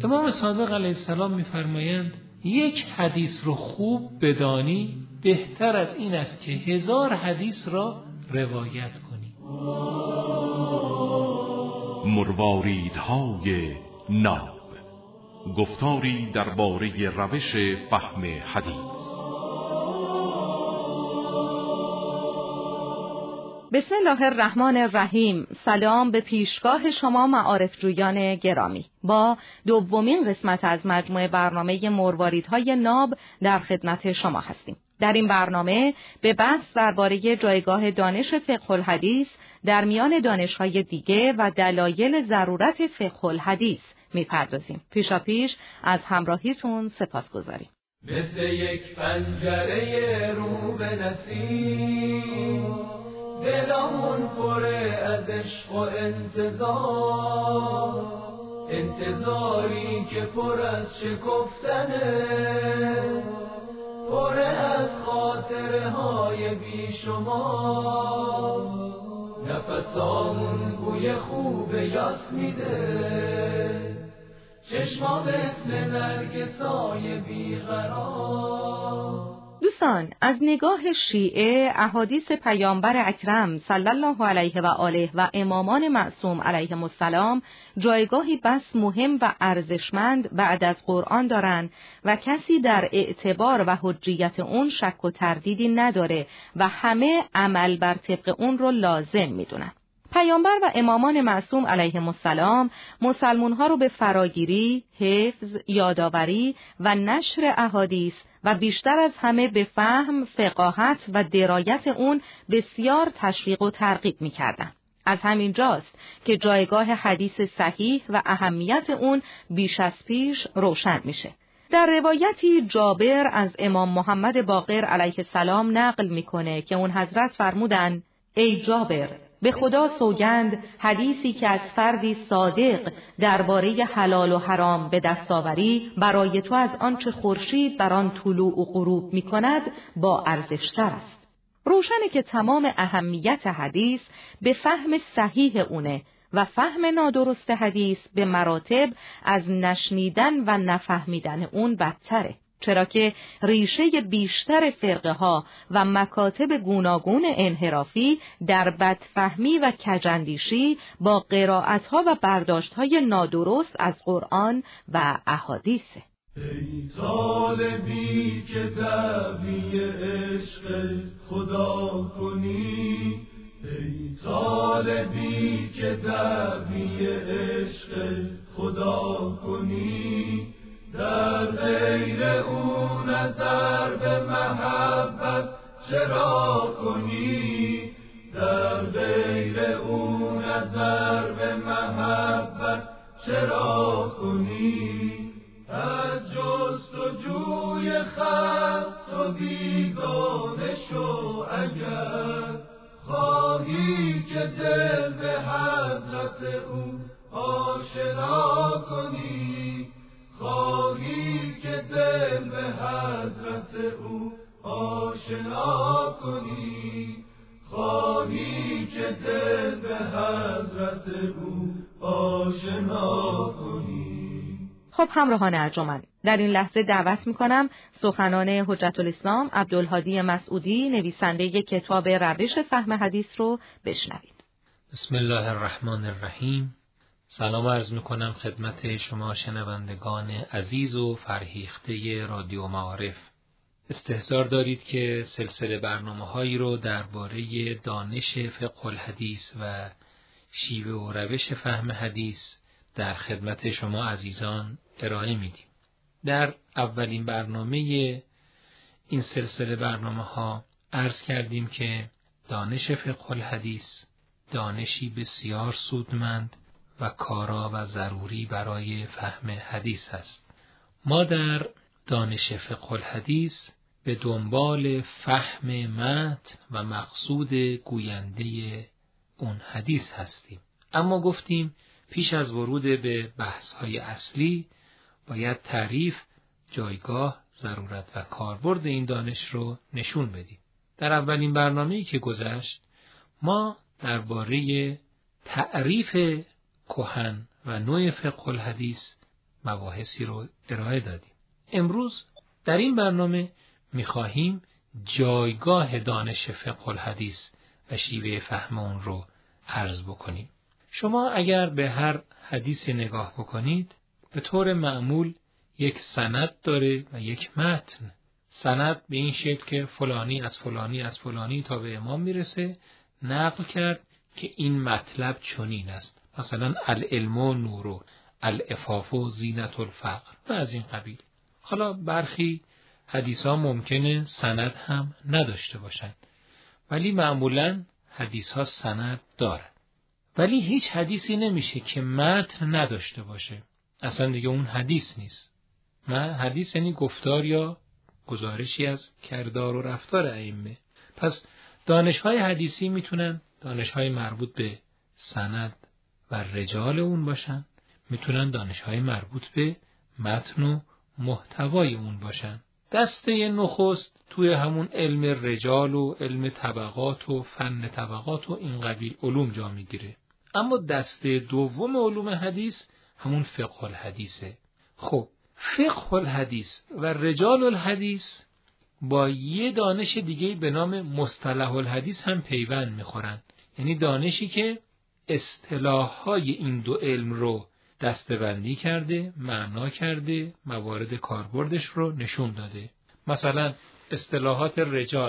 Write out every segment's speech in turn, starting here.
امام صادق علیه السلام می‌فرمایند یک حدیث رو خوب بدانی بهتر از این است که 1000 حدیث را روایت کنی. مرواریدهای ناب، گفتاری درباره روش فهم حدیث. بسم الله الرحمن الرحیم. سلام به پیشگاه شما معارف جویان گرامی. با دومین قسمت از مجموعه برنامه مرواریدهای ناب در خدمت شما هستیم. در این برنامه به بحث درباره جایگاه دانش فقه الحدیث در میان دانش‌های دیگه و دلایل ضرورت فقه الحدیث می‌پردازیم. پیشاپیش از همراهیتون سپاسگزاریم. مثل یک پنجره رو به نسیم، دلمون پره از عشق و انتظاری که پر از شکفتنه، پره از خاطره های بی شما، نفسامون بوی خوب یاس میده، چشما مثل نرگسای بیقرار. دوستان، از نگاه شیعه احادیث پیامبر اکرم صلی الله علیه و آله و امامان معصوم علیهم السلام جایگاهی بس مهم و ارزشمند بعد از قرآن دارند و کسی در اعتبار و حجیت اون شک و تردیدی نداره و همه عمل بر طبق اون رو لازم میدونن. پیامبر و امامان معصوم علیهم السلام مسلمان‌ها رو به فراگیری، حفظ، یادآوری و نشر احادیث و بیشتر از همه به فهم، فقاهت و درایت اون بسیار تشویق و ترغیب می‌کردند. از همین جاست که جایگاه حدیث صحیح و اهمیت اون بیش از پیش روشن میشه. در روایتی جابر از امام محمد باقر علیه السلام نقل میکنه که اون حضرت فرمودن: ای جابر، به خدا سوگند حدیثی که از فردی صادق درباره حلال و حرام به دست آوری برای تو از آنچه خورشید بر آن طلوع و غروب می‌کند با ارزش‌تر است. روشنه که تمام اهمیت حدیث به فهم صحیح اونه و فهم نادرست حدیث به مراتب از نشنیدن و نفهمیدن اون بدتره، چرا که ریشه بیشتر فرقه ها و مکاتب گوناگون انحرافی در بدفهمی و کجندیشی با قرائت ها و برداشت های نادرست از قرآن و احادیثه. ای طالبی که دعوی عشق خدا کنی، ای طالبی که دعوی عشق خدا کنی، در غیر او نظر به محبت چرا کنی، در غیر او نظر به محبت چرا کنی، از جستجوی خلق تو بیگانه شو، اگر خواهی که دل به حضرت او آشنا کنی، خواهی که دل به حضرت او آشنا کنی، خواهی که دل به حضرت او آشنا کنی. خب همراهان ارجمند، در این لحظه دعوت میکنم سخنان حجت الاسلام عبدالهادی مسعودی نویسنده کتاب روش فهم حدیث رو بشنوید. بسم الله الرحمن الرحیم. سلام عرض میکنم خدمت شما شنوندگان عزیز و فرهیخته رادیو معارف. استحضار دارید که سلسله برنامه‌هایی رو درباره دانش فقه الحدیث و شیوه و روش فهم حدیث در خدمت شما عزیزان ارائه میدیم. در اولین برنامه این سلسله برنامه‌ها عرض کردیم که دانش فقه الحدیث دانشی بسیار سودمند و کارا و ضروری برای فهم حدیث است. ما در دانش فقه الحدیث به دنبال فهم متن و مقصود گوینده اون حدیث هستیم. اما گفتیم پیش از ورود به بحث‌های اصلی باید تعریف، جایگاه، ضرورت و کاربرد این دانش رو نشون بدیم. در اولین برنامه‌ای که گذشت ما درباره تعریف کهن و نوع فقه الحدیث مباحثی رو ارائه دادیم. امروز در این برنامه می‌خواهیم جایگاه دانش فقه الحدیث و شیوه فهم اون رو عرض بکنیم. شما اگر به هر حدیثی نگاه بکنید، به طور معمول یک سند داره و یک متن. سند به این شکل که فلانی از فلانی از فلانی تا به امام میرسه، نقل کرد که این مطلب چنین است. مثلا العلم نور، العفاف زینت الفقر و از این قبیل. حالا برخی حدیث ها ممکنه سند هم نداشته باشند، ولی معمولاً حدیث ها سند دارن. ولی هیچ حدیثی نمیشه که متن نداشته باشه. اصلا دیگه اون حدیث نیست. حدیث یعنی گفتار یا گزارشی از کردار و رفتار ائمه. پس دانش‌های حدیثی میتونن دانش‌های مربوط به سند و رجال اون باشن، میتونن دانش‌های مربوط به متن و محتوای اون باشن. دسته نخست توی همون علم رجال و علم طبقات و فن طبقات و این قبیل علوم جا میگیره. اما دسته دوم علوم حدیث همون فقه الحدیثه. خب فقه الحدیث و رجال الحدیث با یه دانش دیگه به نام مصطلح الحدیث هم پیوند میخورن. یعنی دانشی که اصطلاح‌های این دو علم رو دسته‌بندی کرده، معنا کرده، موارد کاربردش رو نشون داده. مثلا اصطلاحات رجال،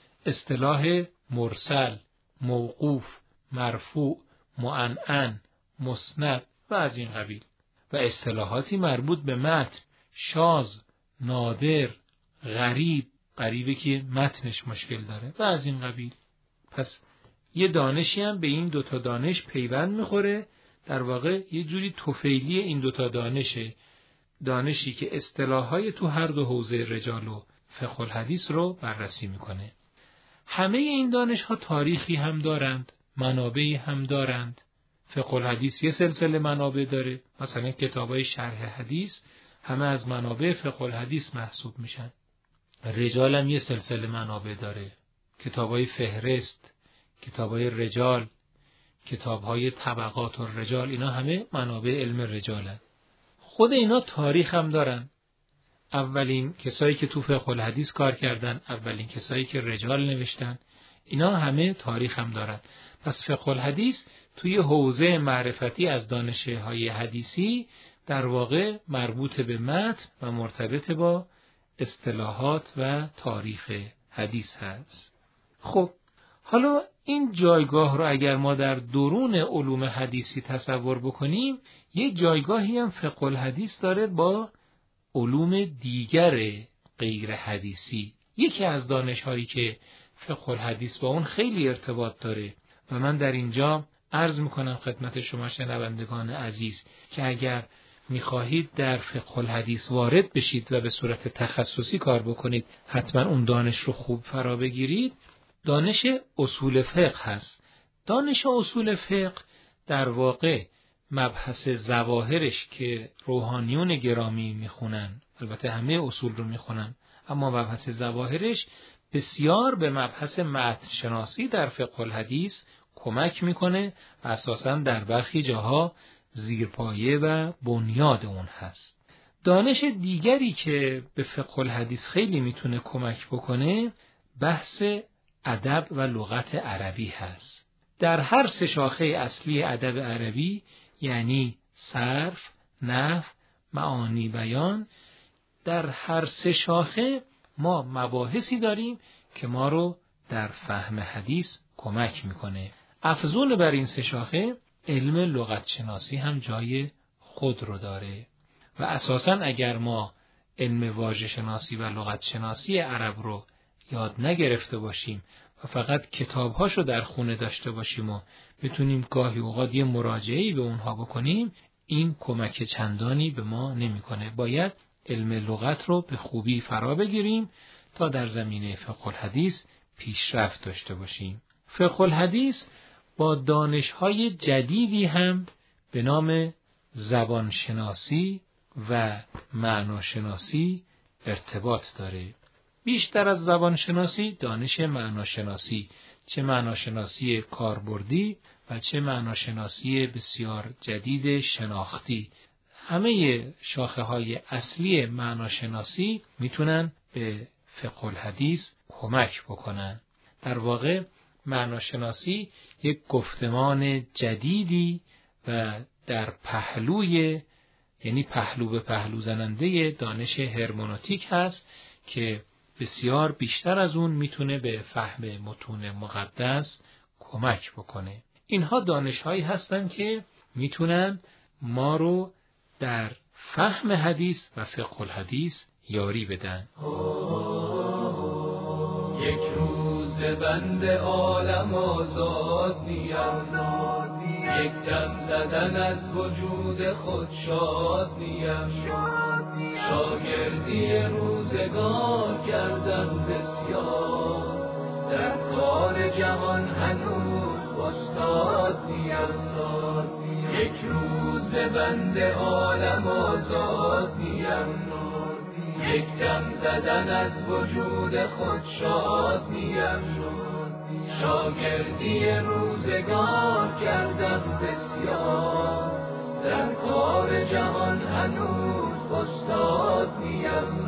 اصطلاح مرسل، موقوف، مرفوع، معنعن، مسند و از این قبیل. و اصطلاحاتی مربوط به متن، شاذ، نادر، غریب، غریبی که متنش مشکل داره و از این قبیل. پس یه دانشی هم به این دوتا دانش پیوند میخوره. در واقع یه جوری طفیلی این دوتا دانشه، دانشی که اصطلاحهای تو هر دو حوزه رجال و فقه الحدیث رو بررسی میکنه. همه این دانش ها تاریخی هم دارند، منابعی هم دارند. فقه الحدیث یه سلسله منابع داره، مثلا کتابای شرح حدیث همه از منابع فقه الحدیث محسوب میشن. رجال هم یه سلسله منابع داره، کتابای فهرست، کتابای رجال، کتابهای طبقات الرجال، اینا همه منابع علم رجالن. خود اینا تاریخ هم دارن. اولین کسایی که تو فقه الحدیث کار کردن، اولین کسایی که رجال نوشتن، اینا همه تاریخ هم دارن. پس فقه الحدیث توی حوزه معرفتی از دانش‌های حدیثی در واقع مربوط به متن و مرتبط با اصطلاحات و تاریخ حدیث هست. خب حالا این جایگاه رو اگر ما در درون علوم حدیثی تصور بکنیم، یه جایگاهی هم فقه الحدیث داره با علوم دیگر غیر حدیثی. یکی از دانش‌هایی که فقه الحدیث با اون خیلی ارتباط داره و من در اینجا عرض میکنم خدمت شما شنوندگان عزیز که اگر میخواهید در فقه الحدیث وارد بشید و به صورت تخصصی کار بکنید، حتما اون دانش رو خوب فرا بگیرید. دانش اصول فقه هست. دانش اصول فقه در واقع مبحث ظواهرش که روحانیون گرامی میخونن، البته همه اصول رو میخونن، اما مبحث ظواهرش بسیار به مبحث متن شناسی در فقه الحدیث کمک میکنه و اساساً در برخی جاها زیرپایه و بنیاد اون هست. دانش دیگری که به فقه الحدیث خیلی میتونه کمک بکنه بحث ادب و لغت عربی هست. در هر سه شاخه اصلی ادب عربی، یعنی صرف، نحو، معانی بیان، در هر سه شاخه ما مباحثی داریم که ما رو در فهم حدیث کمک میکنه. افزون بر این سه شاخه علم لغت شناسی هم جای خود رو داره و اساساً اگر ما علم واژه شناسی و لغت شناسی عرب رو یاد نگرفته باشیم و فقط کتابهاشو در خونه داشته باشیم و بتونیم گاهی اوقات یه مراجعه‌ای به اونها بکنیم، این کمک چندانی به ما نمیکنه. باید علم لغت رو به خوبی فرا بگیریم تا در زمینه فقه الحدیث پیشرفت داشته باشیم. فقه الحدیث با دانش‌های جدیدی هم به نام زبانشناسی و معناشناسی ارتباط داره. بیشتر از زبانشناسی، دانش معناشناسی، چه معناشناسی کاربردی و چه معناشناسی بسیار جدید شناختی، همه شاخه‌های اصلی معناشناسی میتونن به فقه الحدیث کمک بکنن. در واقع معناشناسی یک گفتمان جدیدی و در پهلوی، یعنی پهلو به پهلو زننده دانش هرمنوتیک هست که بسیار بیشتر از اون میتونه به فهم متون مقدس کمک بکنه. اینها دانش‌هایی هستن که میتونن ما رو در فهم حدیث و فقه الحدیث یاری بدن. یک روز بند عالم آزاد نیم، یک دم زدن از وجود خود شاد نیم، شاگردی روزگار کردم بسیار، در کار جهان هنوز استاد نیم. یک روز بند عالم آزاد نیم، یک دم زدن از وجود خود شاد نیم، شاگردی روزگار کردم بسیار، در کار جهان هنوز استاد نیم.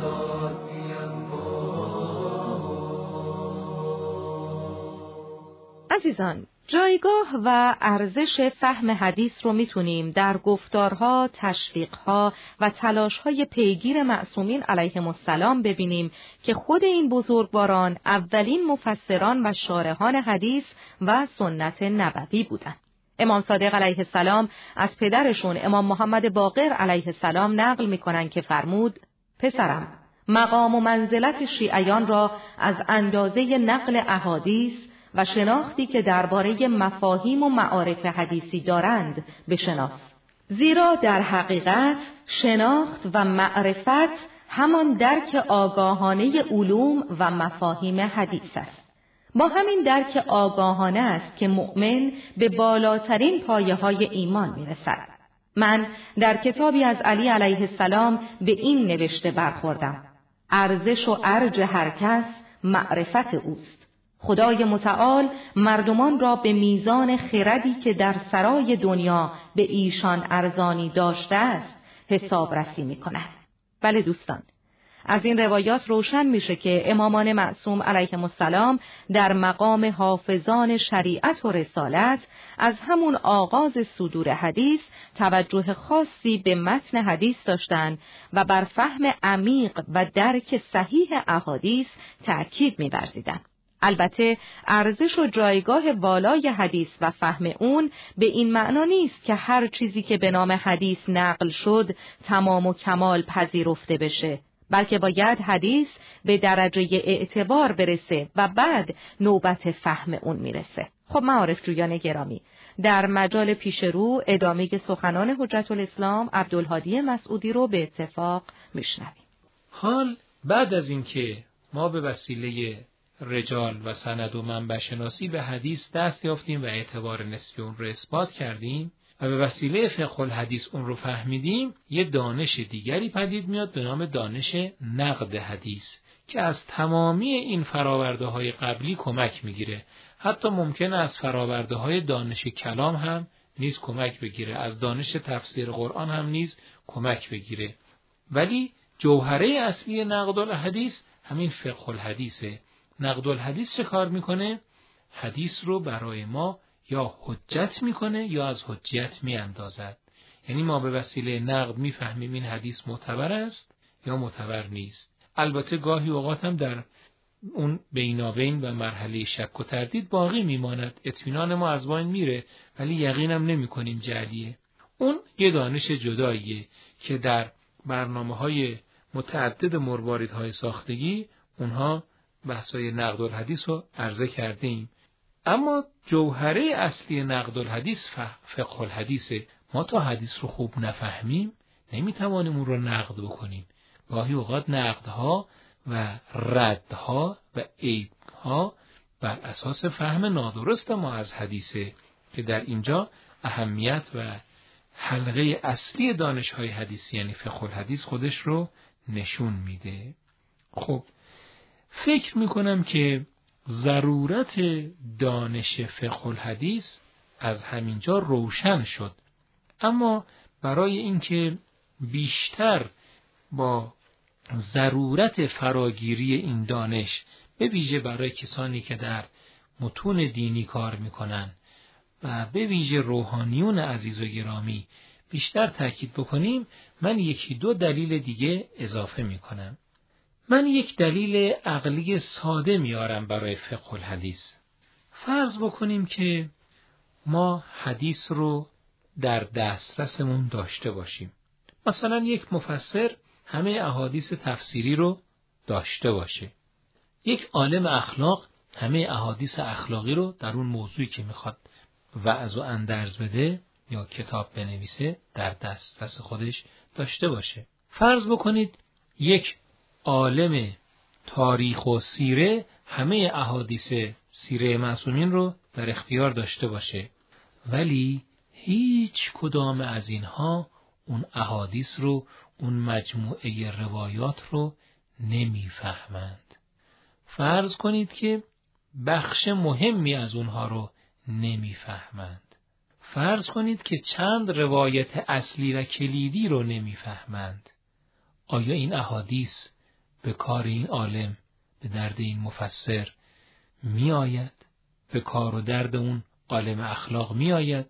عزیزان، جایگاه و ارزش فهم حدیث رو میتونیم در گفتارها، تشویقها و تلاشهای پیگیر معصومین علیهم السلام ببینیم که خود این بزرگواران اولین مفسران و شارحان حدیث و سنت نبوی بودند. امام صادق علیه السلام از پدرشون امام محمد باقر علیه السلام نقل میکنن که فرمود: پسرم، مقام و منزلت شیعیان را از اندازه نقل احادیث و شناختی که درباره مفاهیم و معارف حدیثی دارند بشناس، زیرا در حقیقت شناخت و معرفت همان درک آگاهانه علوم و مفاهیم حدیث است. با همین درک آگاهانه است که مؤمن به بالاترین پایه‌های ایمان میرسد. من در کتابی از علی علیه السلام به این نوشته برخوردم: ارزش و ارج هر کس معرفت اوست. خدای متعال مردمان را به میزان خردی که در سرای دنیا به ایشان ارزانی داشته است حسابرسی می‌کند. بله دوستان، از این روایات روشن میشه که امامان معصوم علیهم السلام در مقام حافظان شریعت و رسالت از همون آغاز صدور حدیث توجه خاصی به متن حدیث داشتند و بر فهم عمیق و درک صحیح احادیث تأکید می‌ورزیدند. البته ارزش و جایگاه والای حدیث و فهم اون به این معنا نیست که هر چیزی که به نام حدیث نقل شد تمام و کمال پذیرفته بشه، بلکه باید حدیث به درجه اعتبار برسه و بعد نوبت فهم اون میرسه. خب معارف جویان گرامی، در مجال پیش رو ادامه سخنان حجت الاسلام عبدالهادی مسعودی رو به اتفاق میشنویم. حال بعد از اینکه ما به وسیله رجال و سند و منبع شناسی به حدیث دست یافتیم و اعتبار نسبی اون رو اثبات کردیم و به وسیله فقه الحدیث اون رو فهمیدیم، یه دانش دیگری پدید میاد به نام دانش نقد حدیث که از تمامی این فراورده‌های قبلی کمک میگیره. حتی ممکنه از فراورده‌های دانش کلام هم نیز کمک بگیره، از دانش تفسیر قرآن هم نیز کمک بگیره. ولی جوهره اصلی نقد الحدیث همین فقه الحدیثه. نقد الحدیث چه کار میکنه؟ حدیث رو برای ما یا حجت میکنه یا از حجیت میاندازد. یعنی ما به وسیله نقد میفهمیم این حدیث معتبر است یا معتبر نیست. البته گاهی اوقات هم در اون بینابین و مرحله شک و تردید باقی میماند، اطمینان ما از بین میره ولی یقینم نمیکنیم جعلیه. اون یه دانش جداییه که در برنامه‌های متعدد مرواریدهای ساختگی اونها بحثای نقد الحدیث رو عرضه کردیم. اما جوهره اصلی نقد الحدیث فقه الحدیثه. ما تا حدیث رو خوب نفهمیم نمیتوانیم اون رو نقد بکنیم. گاهی اوقات نقدها و ردها و عیبها بر اساس فهم نادرست ما از حدیثه که در اینجا اهمیت و حلقه اصلی دانش‌های حدیثی یعنی فقه الحدیث خودش رو نشون میده. خب فکر میکنم که ضرورت دانش فقه الحدیث از همینجا روشن شد، اما برای اینکه بیشتر با ضرورت فراگیری این دانش، به ویژه برای کسانی که در متون دینی کار میکنن و به ویژه روحانیون عزیز و گرامی بیشتر تاکید بکنیم، من یکی دو دلیل دیگه اضافه میکنم. من یک دلیل عقلی ساده میارم برای فقه الحدیث. فرض بکنیم که ما حدیث رو در دسترسمون داشته باشیم. مثلا یک مفسر همه احادیث تفسیری رو داشته باشه. یک عالم اخلاق همه احادیث اخلاقی رو در اون موضوعی که میخواد وعظ و اندرز بده یا کتاب بنویسه در دسترس خودش داشته باشه. فرض بکنید یک عالم تاریخ و سیره همه احادیث سیره معصومین رو در اختیار داشته باشه، ولی هیچ کدام از اینها اون احادیث رو، اون مجموعه روایات رو نمیفهمند. فرض کنید که بخش مهمی از اونها رو نمیفهمند. فرض کنید که چند روایت اصلی و کلیدی رو نمیفهمند. آیا این احادیث به کار این عالم، به درد این مفسر می آید؟ به کار و درد اون عالم اخلاق می آید؟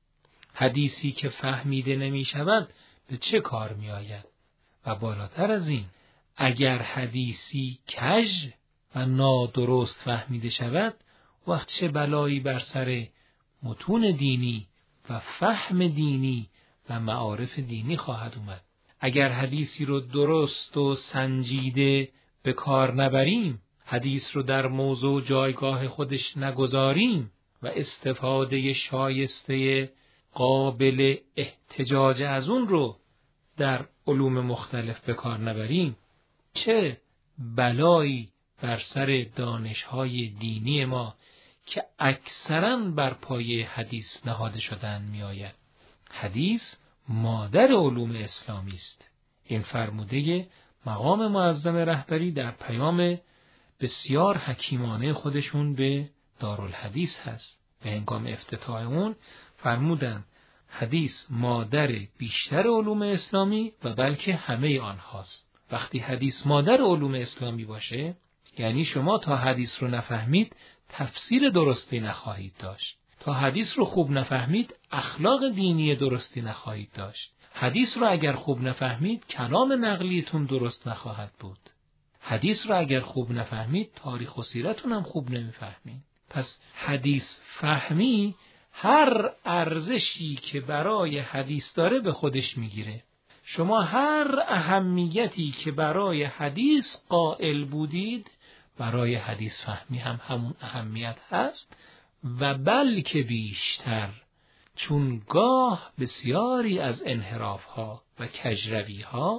حدیثی که فهمیده نمی شود به چه کار می آید؟ و بالاتر از این، اگر حدیثی کژ و نادرست فهمیده شود، وقت چه بلایی بر سر متون دینی و فهم دینی و معارف دینی خواهد اومد؟ اگر حدیثی رو درست و سنجیده به کار نبریم، حدیث رو در موضوع جایگاه خودش نگذاریم و استفاده شایسته قابل احتجاج از اون رو در علوم مختلف به کار نبریم، چه بلایی بر سر دانش‌های دینی ما که اکثراً بر پایه حدیث نهاده شدن می آید. حدیث مادر علوم اسلامی است. این فرموده مقام معظم رهبری در پیام بسیار حکیمانه خودشون به دارالحدیث هست. به هنگام افتتاح اون فرمودن حدیث مادر بیشتر علوم اسلامی و بلکه همه آنهاست. وقتی حدیث مادر علوم اسلامی باشه، یعنی شما تا حدیث رو نفهمید تفسیر درستی نخواهید داشت. تا حدیث رو خوب نفهمید اخلاق دینی درستی نخواهید داشت. حدیث رو اگر خوب نفهمید کلام نقلیتون درست نخواهد بود. حدیث رو اگر خوب نفهمید تاریخ و سیرتون هم خوب نمیفهمید. پس حدیث فهمی هر ارزشی که برای حدیث داره به خودش میگیره. شما هر اهمیتی که برای حدیث قائل بودید برای حدیث فهمی هم همون اهمیت هست و بلکه بیشتر، چون گاه بسیاری از انحراف‌ها و کژروی‌ها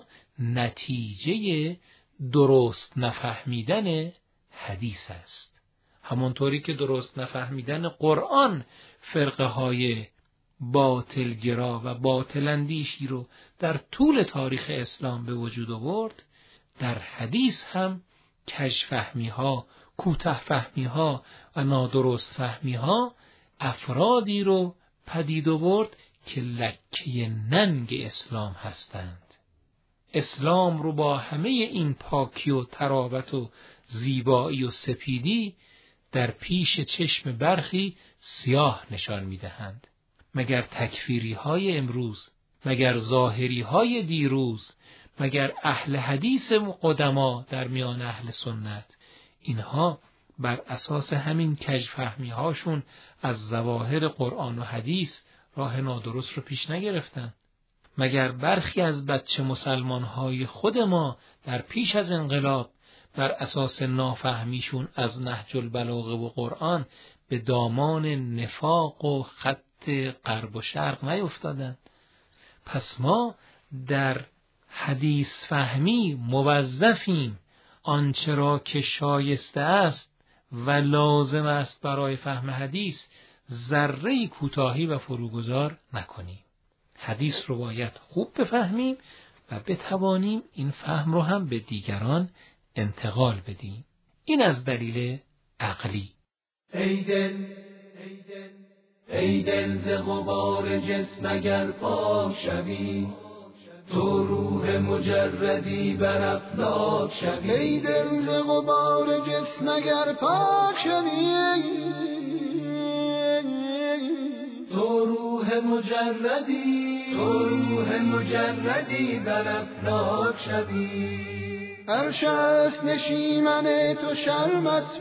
نتیجه درست نفهمیدن حدیث است. همونطوری که درست نفهمیدن قرآن فرقه‌های باطلگرا و باطلاندیشی رو در طول تاریخ اسلام به وجود آورد، در حدیث هم کژفهمی‌ها، کوتاه‌فهمی‌ها و نادرست فهمی‌ها افرادی رو پدید آورد که لکه ننگ اسلام هستند. اسلام رو با همه این پاکی و طراوت و زیبایی و سپیدی در پیش چشم برخی سیاه نشان می‌دهند. مگر تکفیری‌های امروز، مگر ظاهری‌های دیروز، مگر اهل حدیث قدما در میان اهل سنت، اینها بر اساس همین کژفهمی‌هاشون از ظواهر قرآن و حدیث راه نادرست رو پیش نگرفتن؟ مگر برخی از بچه مسلمان‌های خود ما در پیش از انقلاب بر اساس نافهمیشون از نهج البلاغه و قرآن به دامان نفاق و خط غرب و شرق نیفتادند؟ پس ما در حدیث فهمی موظفیم آنچه را که شایسته است و لازم است برای فهم حدیث ذره کوتاهی و فروگذار نکنیم. حدیث رو باید خوب بفهمیم و بتوانیم این فهم رو هم به دیگران انتقال بدیم. این از دلیل عقلی. ای دل ز غبار جسم اگر پاک شوی، تو روح مجردی بر افلاک شوی، ای دل ز غبار جسم اگر پاک شوی، تو روح مجردی بر افلاک شوی، عرش است نشیمن تو شرمت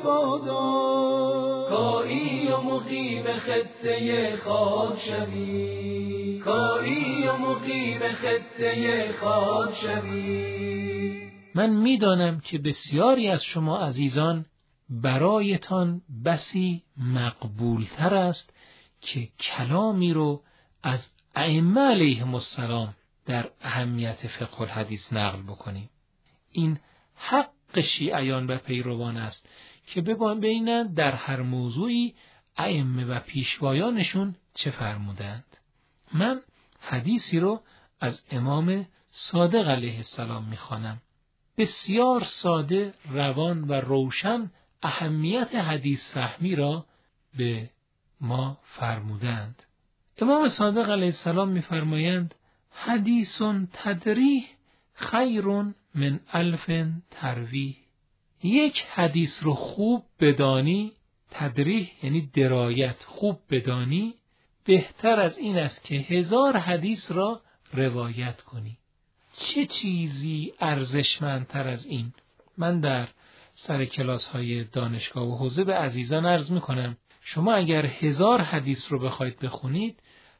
بادا، کایی و مقیم خطه خاک شوی، کایی و مقیم خطه خاک شوی. من میدانم که بسیاری از شما عزیزان برایتان بسی مقبولتر است که کلامی رو از ائمه علیهم السلام در اهمیت فقه الحدیث نقل بکنیم. این حق شیعیان و پیروان است که ببینند در هر موضوعی ائمه و پیشوایانشون چه فرمودند. من حدیثی رو از امام صادق علیه السلام میخوانم. بسیار ساده، روان و روشن اهمیت حدیث فهمی را به ما فرمودند. امام صادق علیه السلام میفرمایند حدیث تدریح خیر من 1000 ترویح. یک حدیث رو خوب بدانی، تدریح یعنی درایت، خوب بدانی، بهتر از این است که 1000 حدیث را روایت کنی. چه چیزی ارزشمندتر از این؟ من در سر کلاس های دانشگاه و حوزه به عزیزان عرض میکنم شما اگر 1000 حدیث رو بخواید بخونید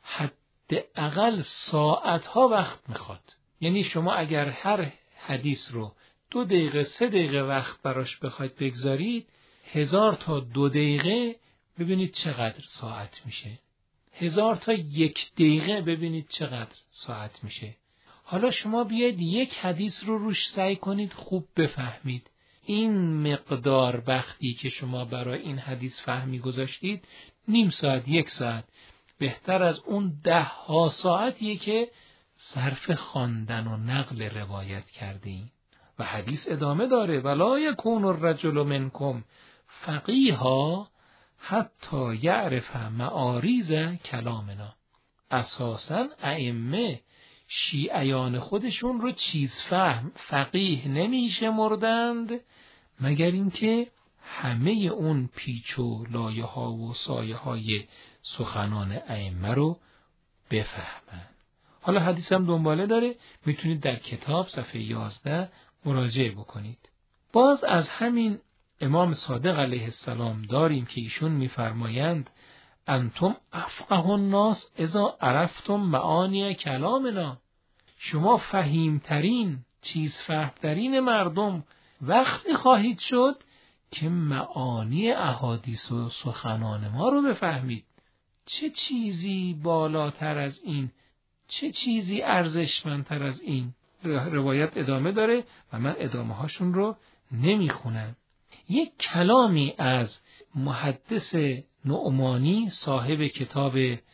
حداقل ساعتها وقت میخواد. یعنی شما اگر هر حدیث رو 2 دقیقه 3 دقیقه وقت براش بخواید بگذارید، 1000 تا 2 دقیقه ببینید چقدر ساعت میشه. 1000 تا 1 دقیقه ببینید چقدر ساعت میشه. حالا شما بیاید یک حدیث رو روش سعی کنید خوب بفهمید. این مقدار وقتی که شما برای این حدیث فهمی گذاشتید، نیم ساعت 1 ساعت، بهتر از اون 10 ساعتیه که صرف خواندن و نقل روایت کردین. و حدیث ادامه داره ولا یکون الرجل منکم فقیها حتی یعرف معاریض کلامنا. اساساً ائمه شیعیان خودشون رو چیز فهم فقیه نمیشه مردند مگر اینکه همه اون پیچ و لایه ها و سایه های سخنان ائمه رو بفهمن. حالا حدیث هم دنباله داره، میتونید در کتاب صفحه 11 مراجعه بکنید. باز از همین امام صادق علیه السلام داریم که ایشون میفرمایند انتم افقه الناس اذا عرفتم معانی کلامنا. شما فهیمترین، چیز فهمترین مردم وقتی خواهید شد که معانی احادیث و سخنان ما رو بفهمید. چه چیزی بالاتر از این؟ چه چیزی ارزشمندتر از این؟ روایت ادامه داره و من ادامه هاشون رو نمیخونم. یک کلامی از محدث نعمانی صاحب کتاب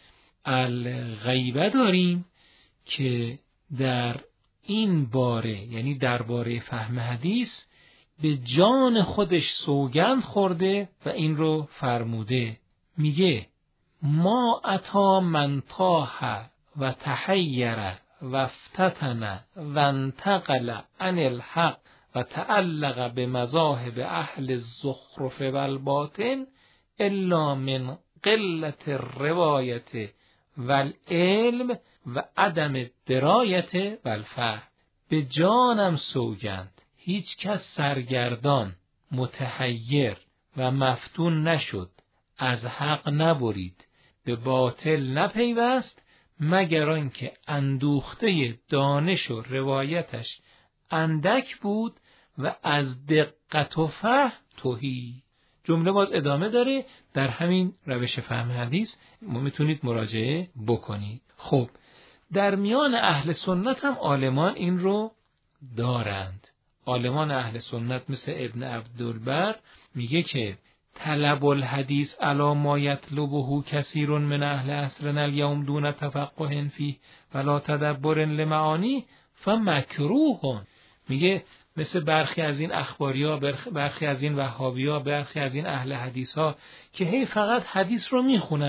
الغیبه داریم که در این باره، یعنی درباره فهم حدیث، به جان خودش سوگند خورده و این رو فرموده. میگه ما اتا من طاح و تحیر و افتتن و انتقل عن الحق و تعلق به مذاهب اهل الزخرف و الباطن الا من قلت الروایت والعلم و عدم درایت والفهم. به جانم سوگند هیچ کس سرگردان، متحیر و مفتون نشد، از حق نبرید، به باطل نپیوست، مگر آنکه اندوخته دانش و روایتش اندک بود و از دقت و فهم تهی. جمله باز ادامه داره، در همین روش فهم حدیث میتونید مراجعه بکنید. خب در میان اهل سنت هم عالمان این رو دارند. عالمان اهل سنت مثل ابن عبدالبر میگه که طلب الحدیث علی ما یطلبه کثیر من اهل عصرنا اليوم دون تفقه فیه ولا تدبر لمعانی فمکروه. میگه مثل برخی از این اخباریا، برخی از این وهابیا، برخی از این اهل حدیث ها که هی فقط حدیث رو میخونن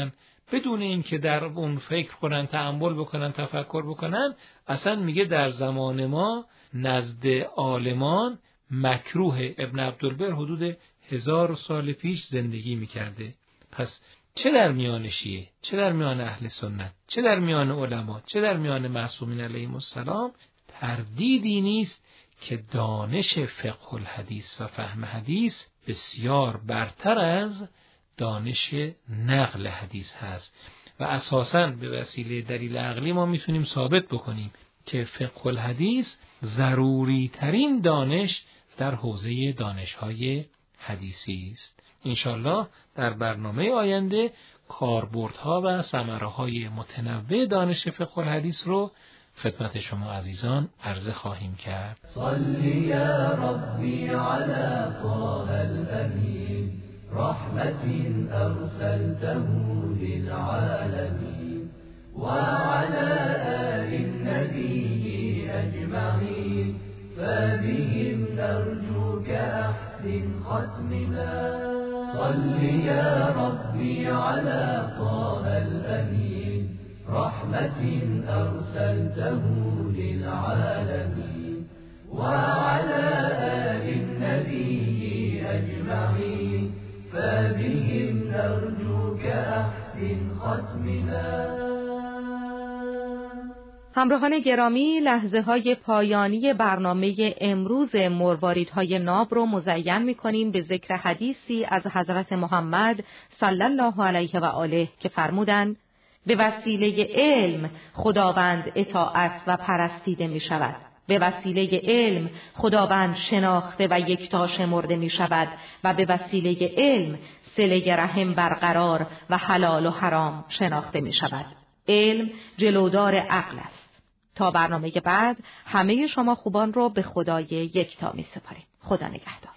بدون اینکه در اون فکر کنن، تأمل بکنن، تفکر بکنن، اصلا میگه در زمان ما نزد عالمان مکروه. ابن عبدالبر حدود 1000 سال پیش زندگی میکرده. پس چه در میان شیعه، چه در میان اهل سنت، چه در میان علما، چه در میان معصومین علیهم السلام تردیدی نیست که دانش فقه الحدیث و فهم حدیث بسیار برتر از دانش نقل حدیث هست و اساساً به وسیله دلیل عقلی ما میتونیم ثابت بکنیم که فقه الحدیث ضروری ترین دانش در حوزه دانش‌های حدیثی است. انشالله در برنامه آینده کاربردها و ثمره‌های متنوع دانش فقه الحدیث رو خدمت شما عزیزان عرضه خواهیم کرد. صلی یا ربی علی طه الامین رحمت ارسلته للعالمین و علی آل النبی اجمعین فبهم نرجوك احسن ختمنا صلی یا ربی علی طه الامین رحمت ارسلته للعالمین و علی آل النبی اجمعین فبهم نرجوك احسن ختمنا. همراهان گرامی، لحظه های پایانی برنامه امروز مرواریدهای ناب رو مزین می‌کنیم به ذکر حدیثی از حضرت محمد صلی الله علیه و آله که فرمودند به وسیله علم خداوند اطاعت و پرستیده می شود. به وسیله علم خداوند شناخته و یکتا شمرده می شود و به وسیله علم صله رحم برقرار و حلال و حرام شناخته می شود. علم جلودار عقل است. تا برنامه بعد همه شما خوبان رو به خدای یکتا می سپاریم. خدا نگهدار.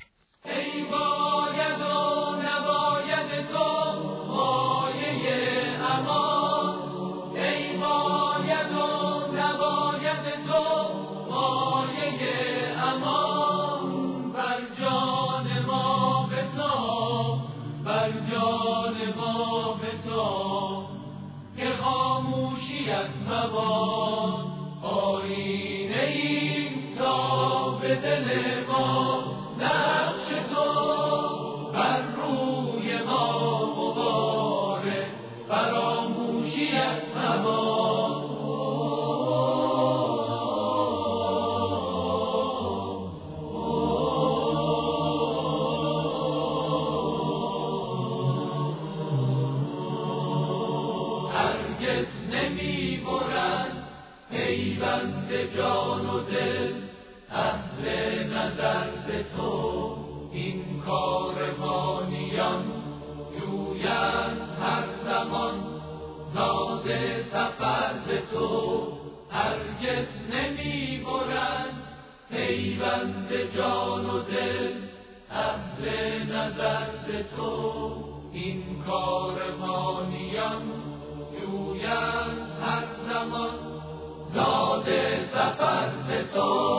جان و دل اهل نظر ز تو این کاروانیان جویند هر زمان زاد سفر ز تو هرگز نمی برند پیوند جان و دل اهل نظر ز تو این کاروانیان جویند هر زمان زاد سفر ز تو